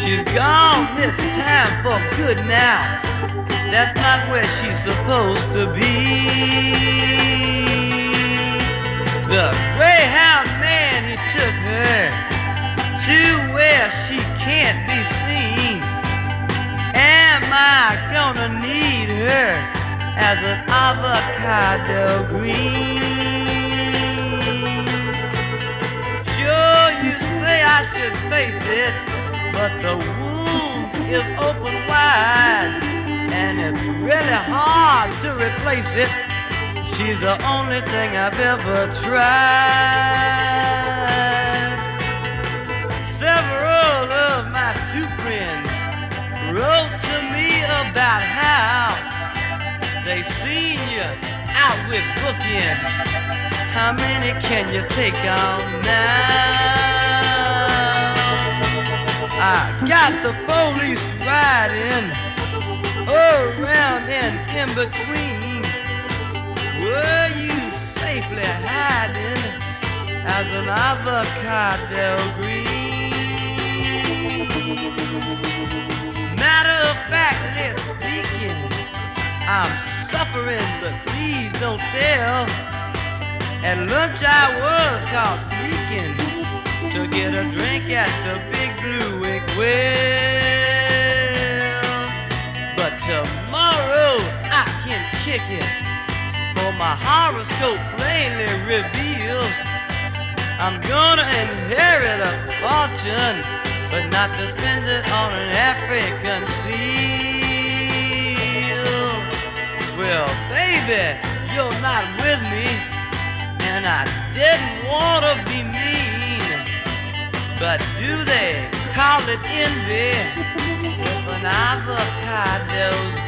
She's gone this time for good now. That's not where she's supposed to be. The Greyhound man, he took her to where she can't be seen. Am I gonna need her as an avocado green? Sure, you say I should face it, but the wound is open wide, and it's really hard to replace it. She's the only thing I've ever tried. Several of my two friends wrote to me about how they seen you out with bookends. How many can you take on now? I got the police riding around and in between. Were you safely hiding as an avocado green? Matter of factly speaking, I'm suffering, but please don't tell. At lunch I was caught sneaking to get a drink at the Big Blue Well. But tomorrow I can kick it, for my horoscope plainly reveals I'm gonna inherit a fortune, but not to spend it on an African seal. Well, baby, you're not with me, and I didn't want to be mean, but do they call it envy if an avocado's